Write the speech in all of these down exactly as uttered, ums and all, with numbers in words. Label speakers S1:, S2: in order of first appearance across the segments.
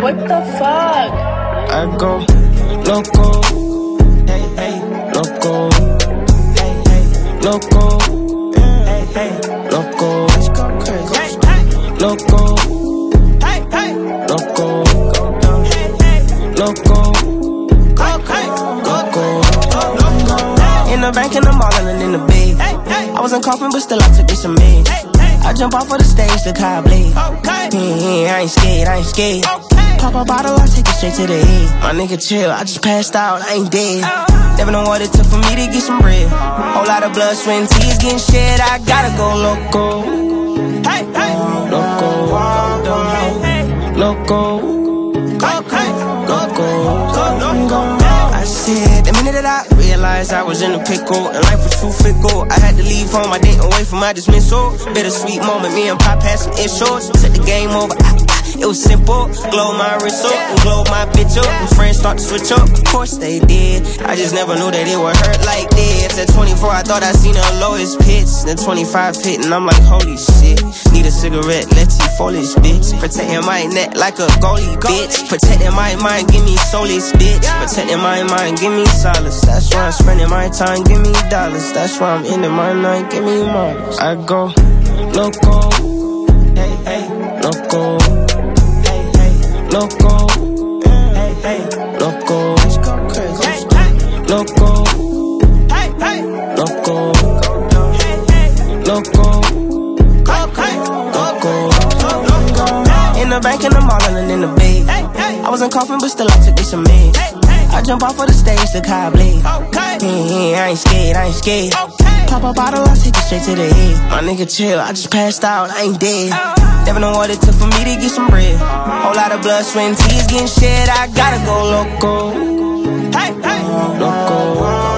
S1: what the fuck?
S2: I go loco, hey, hey, loco, hey, hey, loco, hey, hey, loco, loco, hey, hey, loco, loco, loco. In the bank and I'm ballin' in the bed. I wasn't coughing, but still I took this a man. I jump off of the stage, the car blade. Okay. I ain't scared, I ain't scared. Okay. Pop a bottle, I take it straight to the head. My nigga chill, I just passed out, I ain't dead. Never know what it took for me to get some bread. Whole lot of blood, sweat, and tears getting shed. I gotta go loco. Hey, hey, loco, loco, loco, loco. I said the minute that I realized I was in a pickle and life was too fickle, I had to leave home, I didn't wait for my dismissal. Bittersweet moment, me and Pop had some issues. Set the game over, I, I, it was simple. Glow my wrist up and glow my bitch up, and friends start to switch up. Of course they did, I just never knew that it would hurt like this. At twenty-four I thought I seen her lowest pitch. Then twenty-five hit and I'm like holy shit. Need a cigarette, let's see foliage bitch. Protecting my neck like a goalie bitch. Protecting my mind, give me soulless bitch. Protecting my mind, give me solace. That's why I'm spending my time, give me dollars. That's why I'm ending my night, give me models. I go loco, hey, hey, loco, hey, hey, loco, hey, hey, loco, loco, hey, hey, loco, loco, loco. In the bank and I'm ballin' in the bed. I wasn't coughing, but still I took this a man. I jump off of the stage, the car blade. Okay. I ain't scared, I ain't scared. Okay. Pop a bottle, I take it straight to the head. My nigga chill, I just passed out, I ain't dead. Never know what it took for me to get some bread. Whole lot of blood, sweat, and tears getting shed. I gotta go loco. Hey, hey, loco,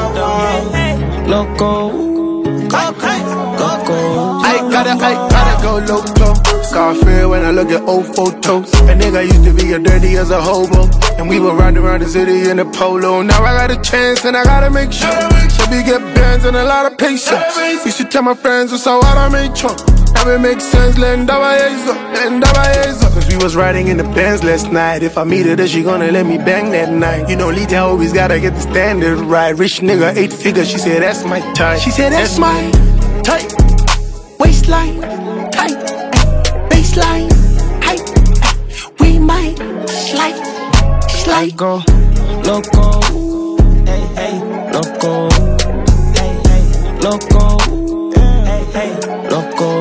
S2: loco, loco, loco.
S3: I gotta, I gotta go loco. Scarface when I look at old photos. A nigga used to be as dirty as a hobo, and we would ride around the city in a polo. Now I got a chance and I gotta make sure. Shabby get bands and a lot of patience. You should tell my friends it's how I made Trump. Now it makes sense, lend up, lend up. Cause we was riding in the Benz last night. If I meet her, then she gonna let me bang that night. You know, Lita always gotta get the standard right. Rich nigga, eight figures, she said that's my type. She said that's, that's my type. Waistline, tight, baseline, height. We might slide, slide.
S2: I go loco, hey, hey, loco, hey, hey, loco, hey, hey, loco,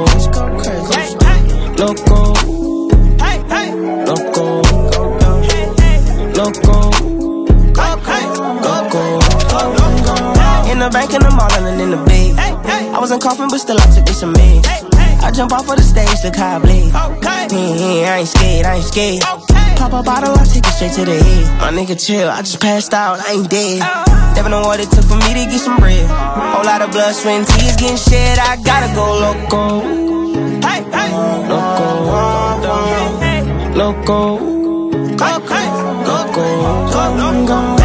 S2: loco, hey, hey, loco, loco, loco. In the bank and I'm ballin' in the bed. I wasn't coughing, but still I took this a man. I jump off of the stage, the car blade. Okay. I ain't scared, I ain't scared. Okay. Pop a bottle, I take it straight to the head. My nigga chill, I just passed out, I ain't dead. Never know what it took for me to get some bread. Whole lot of blood, sweat, and tears getting shed. I gotta go loco. Hey, hey, loco, loco, loco, loco, loco.